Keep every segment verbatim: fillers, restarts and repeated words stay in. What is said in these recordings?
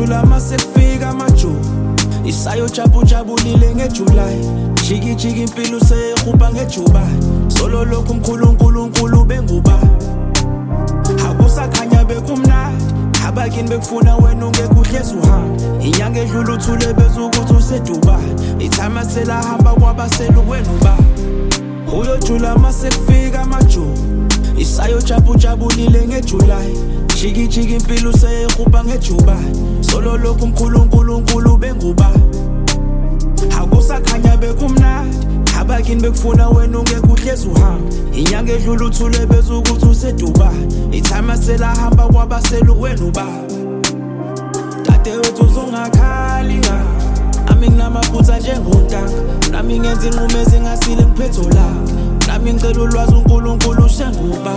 Uyojula mase kufika amaJuly isayo jabu jabulile ngeJuly jiki jiki impilo seyehuba ngeJubayi solo lokhu uNkulunkulu nkulu benguba akusakhanya bekumnandi abakini bekufuna wena ungekuhlezi uhamba inyanga edlula uthule bezukuthi useDubai ithama selahamba kwabaselu wena uba uyojula mase kufika amaJuly isayo jabu jabulile ngeJuly jiki jiki impilo seyehuba ngeJubayi solo lokhu uNkulunkulu nkulu benguba akusakhanya bekumnandi abakini bekufuna wena ungekuhlezi uhamba inyanga edlula uthule bezukuthi useDubai ithama selahamba kwabaselu wena uba dadewethu uzungakhali nga nami nginamaphutha njengontanga nami ngenza inqumo ezingasile ngiphetho la nami ngicela ulwazi uNkulunkulu ushenguba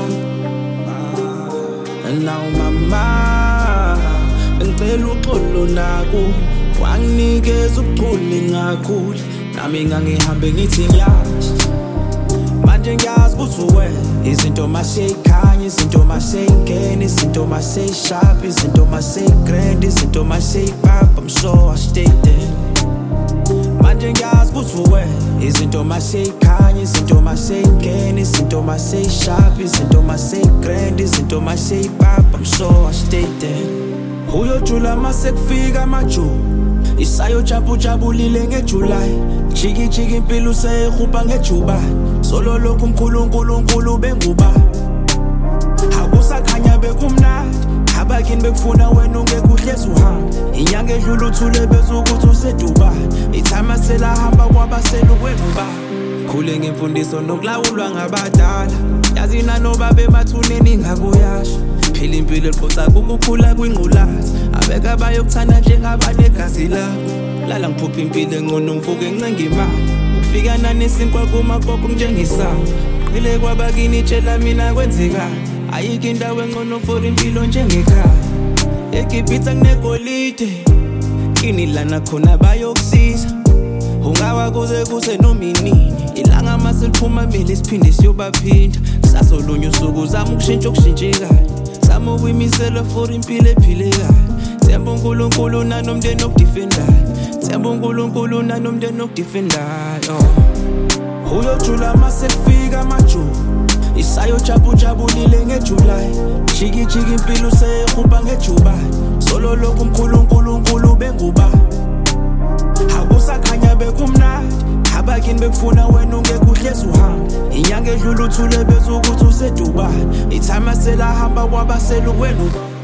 now mama ngicela uxolo naku wanginikeza ubuchule ngakhula nami ngangihambe ngithi ngiyazi manje ngiyazi ukuthi wena izinto maseyikhanya izinto maseyingena izinto maseyishapha izinto maseyigrand izinto maseyipapa I'm sure I stayed there manje ngiyazi ukuthi wena izinto maseyikhanya izinto maseyingena izinto maseyishapha izinto maseyigrand izinto maseyipapa I'm sure I stayed there uyojula mase kufika amaJuly isayo jabu jabulile ngeJuly jiki jiki impilo seyehuba ngeJubayi solo lokhu uNkulunkulu nkulu benguba akusakhanya bekumnandi abakini bekufuna wena ungekuhlezi uhamba inyanga edlula uthule bezukuthi useDubai ithama selahamba kwabaselu wena uba khule ngemfundiso nokulawulwa ngabadala yazi nanoba bemathuneni ngakuyasho phila impilo eqotha ukukhula kwingqulazi abeka bayokuthanda njengabanegazi lakho lala ngiphupha impilo engcono ngivuke ncenga imali ukufika nanesinkwa kumakoko njengesamba qile kwabakini tshela mina kwenzekani ayikho indawo engcono for impilo njengekhaya eGibhithe kunegolide kini lana khona bayokusiza ungawa kuze kuse nominini ilanga maseliphuma mele siphinde siyobaphinda sasolunye usuku zama ukushintsha okushintshekayo zama ukwimisela for impilo ephilekayo themba uNkulunkulu nanomndeni okudefendayo themba uNkulunkulu nanomndeni okudefendayo uyojula mase kufika amaJuly isayo jabu jabulile ngeJuly jiki jiki impilo seyehuba ngeJubayi solo lokhu uNkulunkulu nkulu benguba akusakhanya bekumnandi abakini bekufuna wena ungekuhlezi uhamba inyanga edlula uthule bezukuthi useDubai ithama selahamba kwabaselu wena